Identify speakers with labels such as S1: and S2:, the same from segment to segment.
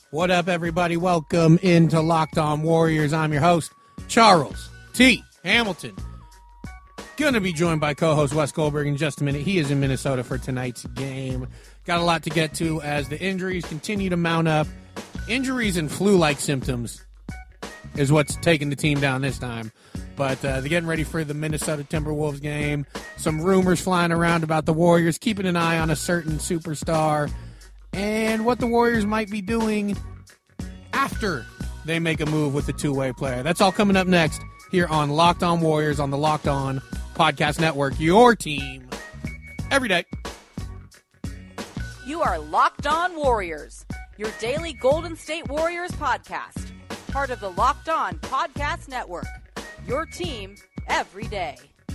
S1: What up, everybody? Welcome into Locked On Warriors. I'm your host, Charles T. Hamilton. Going to be joined by co-host Wes Goldberg in just a minute. He is in Minnesota for tonight's game. Got a lot to get to as the injuries continue to mount up. Injuries and flu-like symptoms is what's taking the team down this time. But they're getting ready for the Minnesota Timberwolves game. Some rumors flying around about the Warriors, keeping an eye on a certain superstar, and what the Warriors might be doing after they make a move with the two-way player. That's all coming up next here on Locked On Warriors on the Locked On Podcast Network. Your team every day.
S2: You are Locked On Warriors, your daily Golden State Warriors podcast. Part of the Locked On Podcast Network. Your team every day.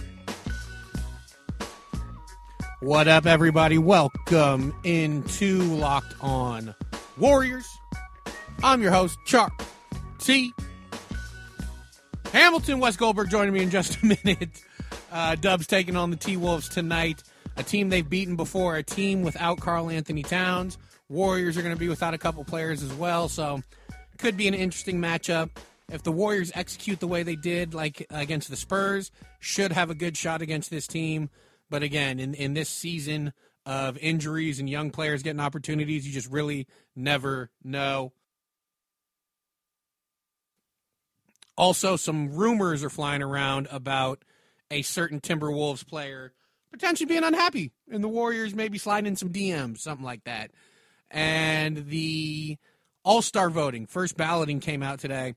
S1: What up, everybody? Welcome into Locked On Warriors. I'm your host, Char T. Hamilton. Wes Goldberg joining me in just a minute. Dubs taking on the T-Wolves tonight. A team they've beaten before, a team without Karl Anthony Towns. Warriors are going to be without a couple players as well, so could be an interesting matchup. If the Warriors execute the way they did, like against the Spurs, should have a good shot against this team. But again, in this season of injuries and young players getting opportunities, you just really never know. Also, some rumors are flying around about a certain Timberwolves player potentially being unhappy, and the Warriors maybe sliding in some DMs, something like that. And the All-Star voting, first balloting came out today,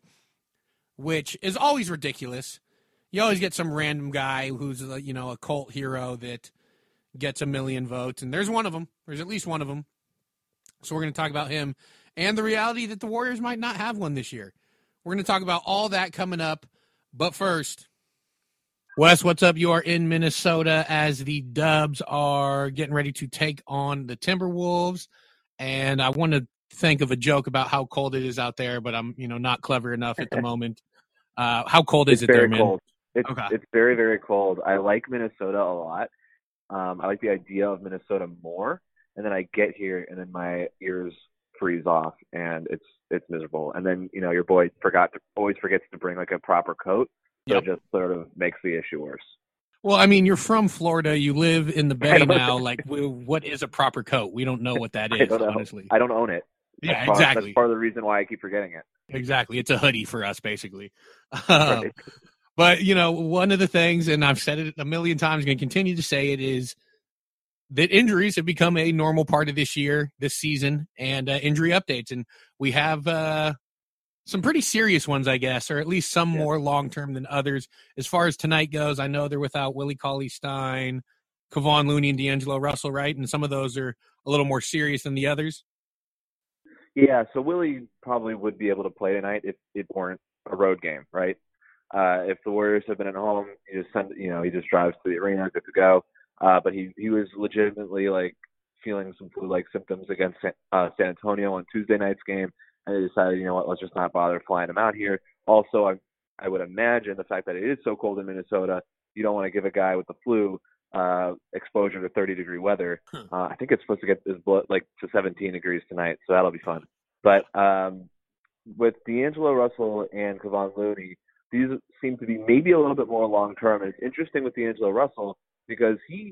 S1: which is always ridiculous. You always get some random guy who's, a cult hero that gets 1 million votes, and there's one of them. There's at least one of them. So we're going to talk about him and the reality that the Warriors might not have one this year. We're going to talk about all that coming up. But first, Wes, what's up? You are in Minnesota as the Dubs are getting ready to take on the Timberwolves. And I want to think of a joke about how cold it is out there, but I'm, not clever enough at the moment. How cold is it there, man?
S3: Cold. It's very, very cold. I like Minnesota a lot. I like the idea of Minnesota more. And then I get here, and then my ears freeze off, and it's miserable. And then, your boy always forgets to bring, like, a proper coat. So It just sort of makes the issue worse.
S1: Well, I mean, you're from Florida. You live in the Bay now. Like, what is a proper coat? We don't know what that is, honestly.
S3: I don't own it.
S1: Yeah, exactly.
S3: That's part of the reason why I keep forgetting it.
S1: Exactly. It's a hoodie for us, basically.
S3: Right.
S1: But, one of the things, and I've said it a million times, going to continue to say it, is that injuries have become a normal part of this season, and injury updates. And we have some pretty serious ones, I guess, or at least some more long-term than others. As far as tonight goes, I know they're without Willie Cauley-Stein, Kevon Looney, and D'Angelo Russell, right? And some of those are a little more serious than the others.
S3: Yeah, so Willie probably would be able to play tonight if it weren't a road game, right? If the Warriors have been at home, he just drives to the arena, good to go. But he was legitimately feeling some flu-like symptoms against San Antonio on Tuesday night's game, and they decided, let's just not bother flying him out here. Also, I would imagine the fact that it is so cold in Minnesota, you don't want to give a guy with the flu exposure to 30-degree weather. I think it's supposed to get his blood to 17 degrees tonight, so that'll be fun. But with D'Angelo Russell and Kevon Looney, these seem to be maybe a little bit more long-term. And it's interesting with D'Angelo Russell because he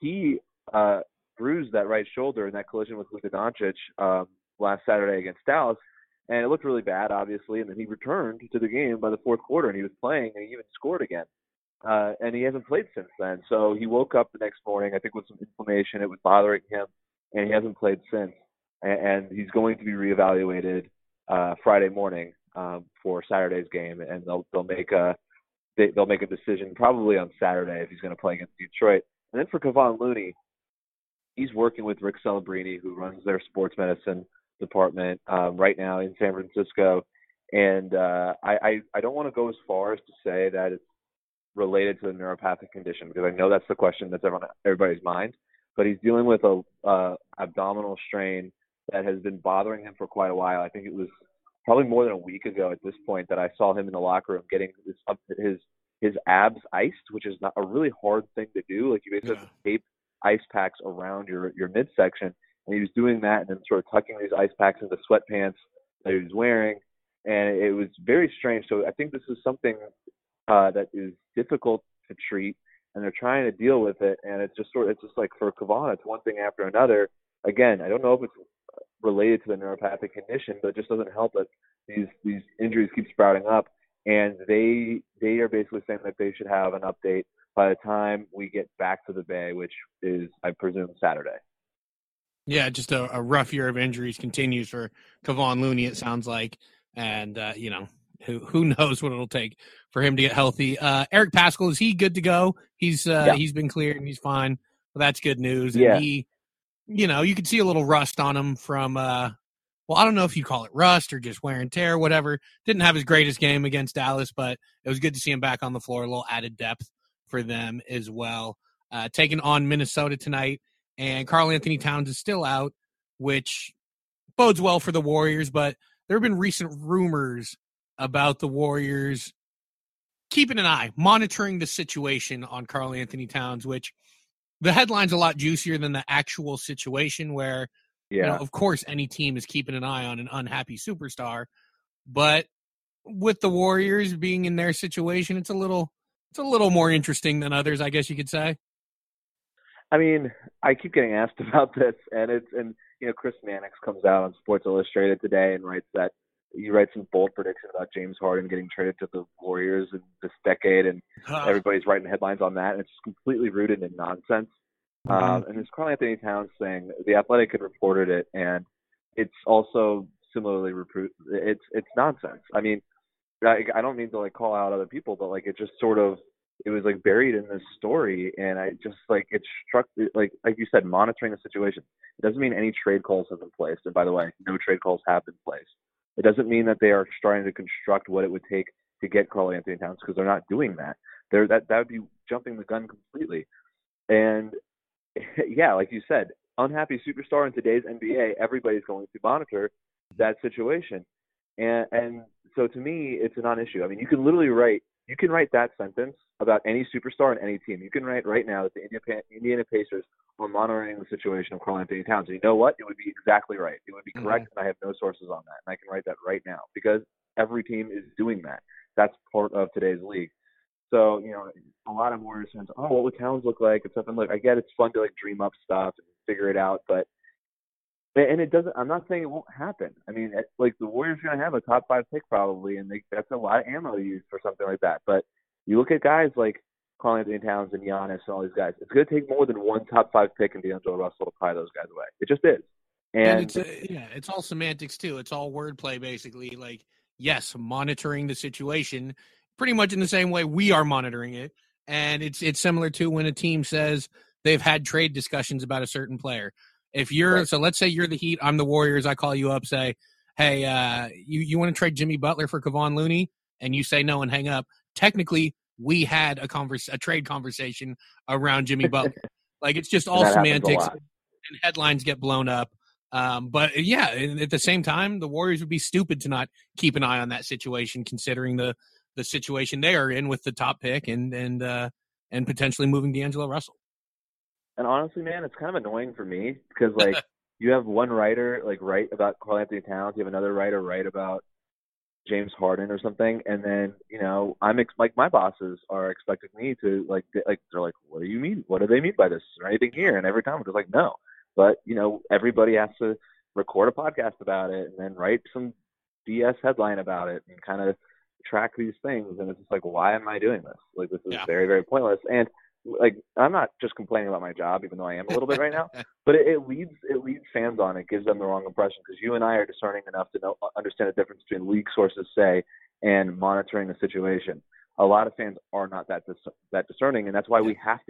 S3: bruised that right shoulder in that collision with Luka Doncic last Saturday against Dallas, and it looked really bad, obviously. And then he returned to the game by the fourth quarter, and he was playing, and he even scored again. And he hasn't played since then. So he woke up the next morning, I think, with some inflammation. It was bothering him, and he hasn't played since. And he's going to be reevaluated Friday morning for Saturday's game, and they'll make a decision probably on Saturday if he's going to play against Detroit. And then for Kevon Looney, he's working with Rick Celebrini, who runs their sports medicine department right now in San Francisco. And I don't want to go as far as to say that it's related to the neuropathic condition, because I know that's the question that's everybody's mind. But he's dealing with a abdominal strain that has been bothering him for quite a while. I think it was probably more than a week ago at this point that I saw him in the locker room getting his abs iced, which is not a really hard thing to do. Like, you basically have to tape ice packs around your midsection, and he was doing that and then sort of tucking these ice packs into sweatpants that he was wearing, and it was very strange. So I think this is something that is difficult to treat, and they're trying to deal with it. And it's just like for Kevon, it's one thing after another. Again, I don't know if it's related to the neuropathic condition, but it just doesn't help that these injuries keep sprouting up. And they are basically saying that they should have an update by the time we get back to the Bay, which is, I presume, Saturday.
S1: Yeah, just a rough year of injuries continues for Kevon Looney, it sounds like. And, who knows what it'll take for him to get healthy. Eric Paschall, is he good to go? He's been cleared and he's fine. Well, that's good news.
S3: Yeah.
S1: And he, you could see a little rust on him from, I don't know if you call it rust or just wear and tear, whatever. Didn't have his greatest game against Dallas, but it was good to see him back on the floor, a little added depth for them as well. Taking on Minnesota tonight, and Karl-Anthony Towns is still out, which bodes well for the Warriors, but there have been recent rumors about the Warriors keeping an eye, monitoring the situation on Karl-Anthony Towns, which the headline's a lot juicier than the actual situation where, of course, any team is keeping an eye on an unhappy superstar. But with the Warriors being in their situation, it's a little more interesting than others, I guess you could say.
S3: I mean, I keep getting asked about this, and Chris Mannix comes out on Sports Illustrated today and writes some bold prediction about James Harden getting traded to the Warriors in this decade, and everybody's writing headlines on that, and it's completely rooted in nonsense. And there's Karl-Anthony Towns saying The Athletic had reported it, and it's also similarly it's nonsense. I mean, I don't mean to call out other people, but it just it was buried in this story, and I just it struck like you said, monitoring the situation. It doesn't mean any trade calls have been placed, and by the way, no trade calls have been placed. It doesn't mean that they are starting to construct what it would take to get Karl-Anthony Towns, because they're not doing that. That would be jumping the gun completely. And yeah, like you said, unhappy superstar in today's NBA, everybody's going to monitor that situation. And so to me, it's a non-issue. I mean, you can write that sentence about any superstar on any team. You can write right now that the Indiana Pacers are monitoring the situation of Karl-Anthony Towns. And you know what? It would be exactly right. It would be correct, and I have no sources on that. And I can write that right now because every team is doing that. That's part of today's league. So, a lot of Warriors fans, what would Towns look like and stuff. And look, I get it's fun to dream up stuff and figure it out, and it doesn't. I'm not saying it won't happen. I mean, the Warriors are going to have a top 5 pick probably, and that's a lot of ammo to use for something like that. But you look at guys like Karl-Anthony Towns and Giannis and all these guys. It's going to take more than one top 5 pick in D'Angelo Russell to pry those guys away. It just is. And
S1: it's all semantics too. It's all wordplay basically. Yes, monitoring the situation pretty much in the same way we are monitoring it. And it's similar to when a team says they've had trade discussions about a certain player. If you're right. So let's say you're the Heat, I'm the Warriors, I call you up, say, hey, you want to trade Jimmy Butler for Kevon Looney? And you say no and hang up. Technically, we had a trade conversation around Jimmy Butler. It's just all semantics, and headlines get blown up. But yeah, at the same time, the Warriors would be stupid to not keep an eye on that situation, considering the situation they are in with the top pick and potentially moving D'Angelo Russell.
S3: And honestly, man, it's kind of annoying for me because you have one writer write about Karl-Anthony Towns, you have another writer write about James Harden or something, and then I'm my bosses are expecting me to they're like, what do you mean? What do they mean by this? Is there anything here? And every time I'm just like, no. But everybody has to record a podcast about it and then write some BS headline about it and kind of track these things. And it's just why am I doing this? This is very, very pointless. And I'm not just complaining about my job, even though I am a little bit right now, but it leads fans on. It gives them the wrong impression because you and I are discerning enough to understand the difference between league sources say and monitoring the situation. A lot of fans are not that discerning, and that's why we have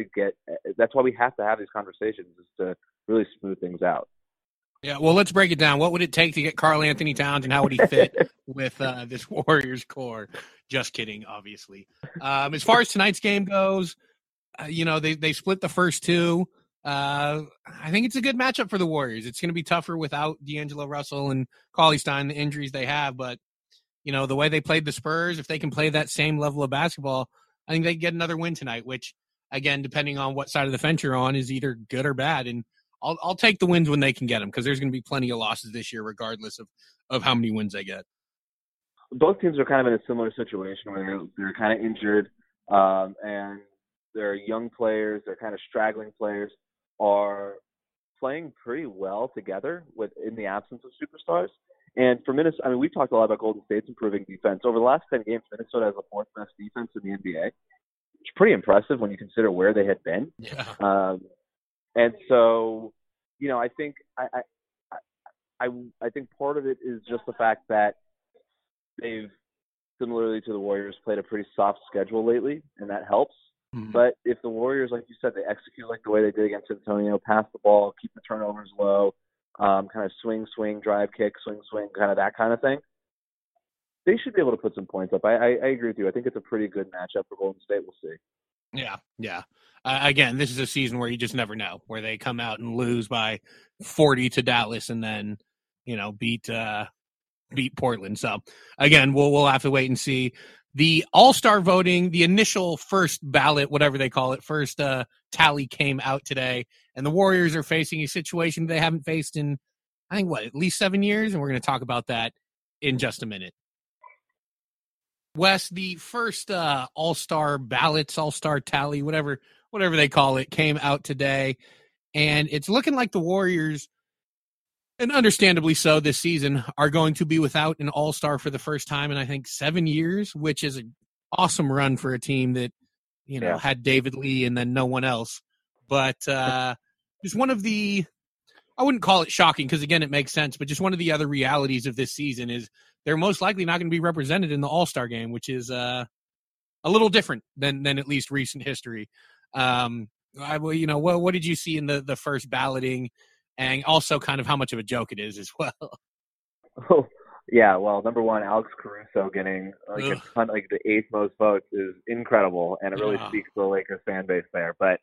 S3: to have these conversations is to really smooth things out.
S1: Yeah, well, let's break it down. What would it take to get Karl-Anthony Towns, and how would he fit with this Warriors core? Just kidding, obviously. As far as tonight's game goes, they split the first two. I think it's a good matchup for the Warriors. It's going to be tougher without D'Angelo Russell and Cauley-Stein, the injuries they have. But, the way they played the Spurs, if they can play that same level of basketball, I think they get another win tonight, which, again, depending on what side of the fence you're on, is either good or bad. And I'll take the wins when they can get them, because there's going to be plenty of losses this year, regardless of how many wins they get.
S3: Both teams are kind of in a similar situation where they're kind of injured, and their young players, their kind of straggling players, are playing pretty well together in the absence of superstars. And for Minnesota, I mean, we've talked a lot about Golden State's improving defense. Over the last 10 games, Minnesota has the fourth best defense in the NBA. It's pretty impressive when you consider where they had been.
S1: Yeah.
S3: And so, you know, I think I think part of it is just the fact that they've, similarly to the Warriors, played a pretty soft schedule lately, and that helps. Mm-hmm. But if the Warriors, like you said, they execute like the way they did against San Antonio, pass the ball, keep the turnovers low, kind of swing, drive, kick, swing, kind of that kind of thing, they should be able to put some points up. I agree with you. I think it's a pretty good matchup for Golden State. We'll see.
S1: Yeah. Again, this is a season where you just never know, where they come out and lose by 40 to Dallas and then, you know, beat Portland. So again, we'll have to wait and see. The All-Star voting, the initial first ballot, whatever they call it, first tally came out today, and the Warriors are facing a situation they haven't faced in, I think, at least 7 years, and we're going to talk about that in just a minute. Wes, the first All-Star ballots, All-Star tally, whatever they call it, came out today, and it's looking like the Warriors, and understandably so this season, are going to be without an All-Star for the first time in, I think, 7 years, which is an awesome run for a team that, you know, had David Lee and then no one else. But just one of the, I wouldn't call it shocking because, again, it makes sense, but just one of the other realities of this season is they're most likely not going to be represented in the All-Star game, which is a little different than at least recent history. You know, what did you see in the first balloting? And also kind of how much of a joke it is as well.
S3: Oh, yeah. Well, number one, Alex Caruso getting like the eighth most votes is incredible, and it really speaks to the Lakers fan base there. But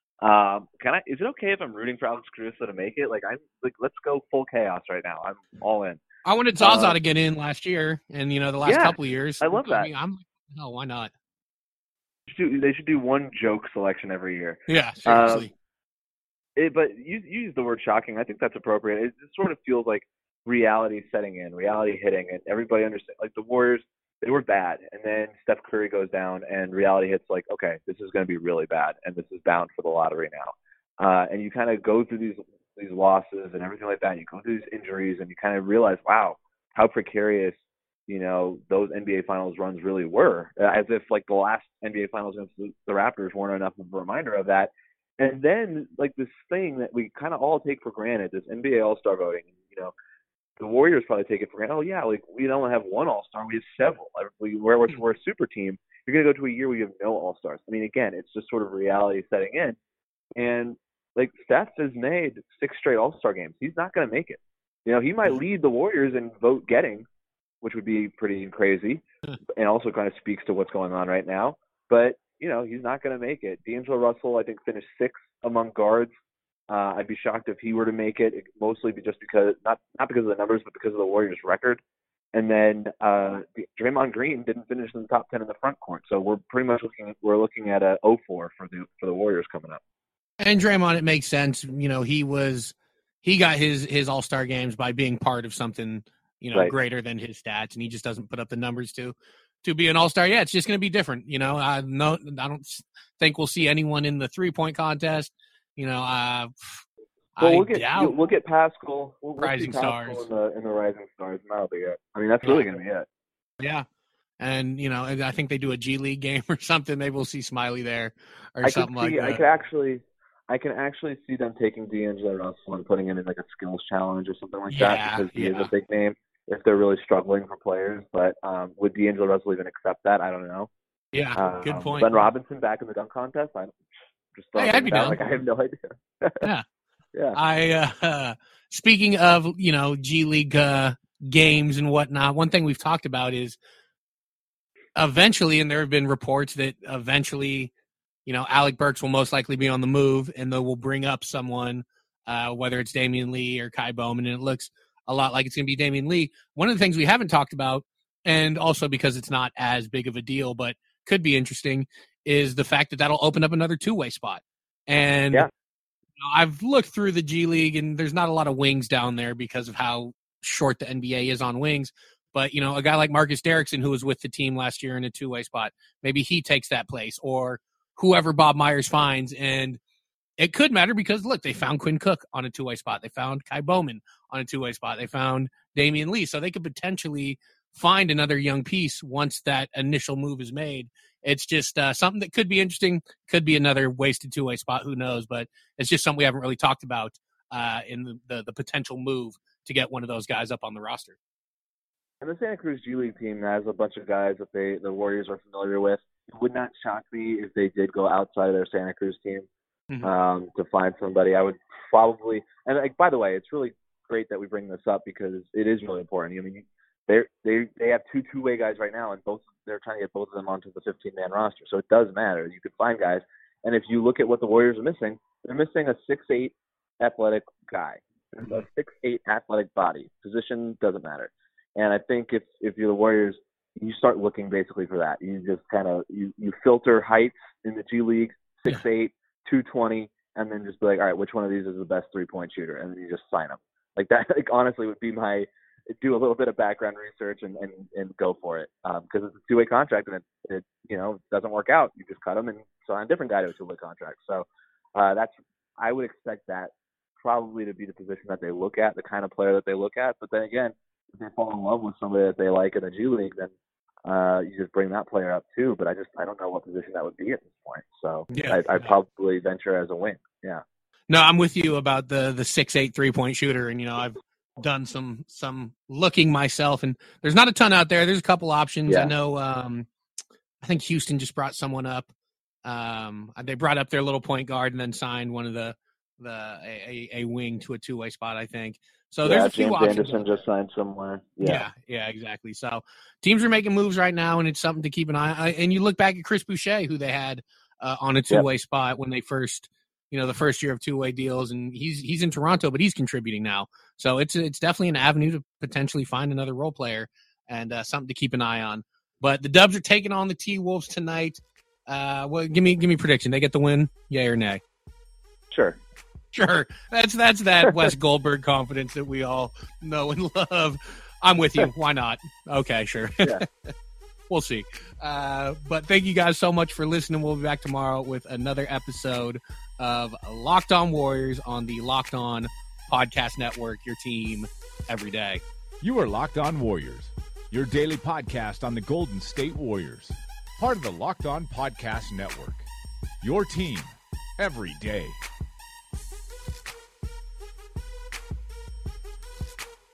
S3: is it okay if I'm rooting for Alex Caruso to make it? Let's go full chaos right now. I'm all in.
S1: I wanted Zaza to get in last year, and you know the last couple of years.
S3: I love that.
S1: No, why not?
S3: They should do one joke selection every year.
S1: Yeah, seriously.
S3: But you use the word shocking. I think that's appropriate. It sort of feels like reality setting in, reality hitting, and everybody understands. Like the Warriors, they were bad, and then Steph Curry goes down, and reality hits like, okay, this is going to be really bad, and this is bound for the lottery now. And you kind of go through these losses and everything like that. You go through these injuries, and you kind of realize, wow, how precarious, you know, those NBA Finals runs really were. As if like the last NBA Finals against the Raptors weren't enough of a reminder of that. And then, like, this thing that we kind of all take for granted, this NBA All-Star voting, you know, the Warriors probably take it for granted. Oh, yeah, like, we don't have one All-Star. We have several. We're a super team. You're going to go to a year where you have no All-Stars. I mean, again, it's just sort of reality setting in. And, like, Steph has made 6 straight All-Star games. He's not going to make it. You know, he might lead the Warriors in vote getting, which would be pretty crazy, and also kind of speaks to what's going on right now. But, you know, he's not going to make it. D'Angelo Russell, I think, finished 6th among guards. I'd be shocked if he were to make it, mostly just because, not because of the numbers, but because of the Warriors' record. And then Draymond Green didn't finish in the top 10 in the front court. So we're pretty much looking at a 0-4 for the Warriors coming up.
S1: And Draymond, it makes sense. You know, he got his All-Star games by being part of something, you know, greater than his stats, and he just doesn't put up the numbers to be an All-Star. Yeah, it's just going to be different. You know, I don't think we'll see anyone in the 3-point contest. You know,
S3: we'll get Pascal. We'll
S1: Rising
S3: see Pascal
S1: Stars
S3: in the Rising Stars, and that'll be it. I mean, that's really going to be it.
S1: Yeah, and you know, I think they do a G League game or something. Maybe we'll see Smiley there or something like that.
S3: I can actually see them taking D'Angelo Russell and putting him in like a skills challenge or something like that because he is a big name. If they're really struggling for players, but would D'Angelo Russell even accept that? I don't know.
S1: Yeah, good point.
S3: Ben Robinson back in the dunk contest.
S1: I'd be down.
S3: Like, I have no idea.
S1: Yeah. Speaking of, you know, G League games and whatnot, one thing we've talked about is eventually, and there have been reports that eventually, you know, Alec Burks will most likely be on the move, and they will bring up someone, whether it's Damian Lee or Kai Bowman, and it looks a lot like it's going to be Damian Lee. One of the things we haven't talked about, and also because it's not as big of a deal, but could be interesting, is the fact that that'll open up another two-way spot. And I've looked through the G League, and there's not a lot of wings down there because of how short the NBA is on wings. But, a guy like Marcus Derrickson, who was with the team last year in a two-way spot, maybe he takes that place, or whoever Bob Myers finds. And it could matter because, look, they found Quinn Cook on a two-way spot. They found Kai Bowman on a two-way spot. They found Damian Lee. So they could potentially find another young piece once that initial move is made. It's just something that could be interesting, could be another wasted two-way spot, who knows. But it's just something we haven't really talked about in the potential move to get one of those guys up on the roster.
S3: And the Santa Cruz G League team has a bunch of guys that the Warriors are familiar with. It would not shock me if they did go outside of their Santa Cruz team to find somebody. I would probably, and by the way, it's really great that we bring this up because it is really important. I mean, they have two-way guys right now, and they're trying to get both of them onto the 15-man roster. So it does matter. You could find guys, and if you look at what the Warriors are missing, they're missing a 6'8" athletic guy, a 6'8" athletic body. Position doesn't matter. And I think if you're the Warriors, you start looking basically for that. You just kind of you filter heights in the G League, 6'8", 220, and then just be like, all right, which one of these is the best three-point shooter? And then you just sign them. Like that, honestly, would be do a little bit of background research and go for it. Because it's a two-way contract, and it doesn't work out. You just cut them and sign a different guy to a two-way contract. So I would expect that probably to be the position that they look at, the kind of player that they look at. But then again, if they fall in love with somebody that they like in the G League, then you just bring that player up too. But I don't know what position that would be at this point. So I'd probably venture as a wing. Yeah.
S1: No, I'm with you about the 6'8" 3-point shooter. And, I've done some looking myself, and there's not a ton out there. There's a couple options. Yeah. I know, I think Houston just brought someone up. They brought up their little point guard and then signed one of a wing to a two-way spot, I think. So there's a few
S3: James
S1: options.
S3: Anderson just signed somewhere.
S1: Yeah, exactly. So teams are making moves right now, and it's something to keep an eye on. And you look back at Chris Boucher, who they had on a two-way spot when they first, the first year of two-way deals, and he's in Toronto, but he's contributing now. So it's definitely an avenue to potentially find another role player and something to keep an eye on. But the Dubs are taking on the T-Wolves tonight. Well, give me a prediction. They get the win, yay or nay?
S3: Sure.
S1: That's that Wes Goldberg confidence that we all know and love. I'm with you. Why not? Okay, sure.
S3: Yeah.
S1: We'll see. But thank you guys so much for listening. We'll be back tomorrow with another episode of Locked On Warriors on the Locked On Podcast Network, your team every day.
S4: You are Locked On Warriors, your daily podcast on the Golden State Warriors. Part of the Locked On Podcast Network, your team every day.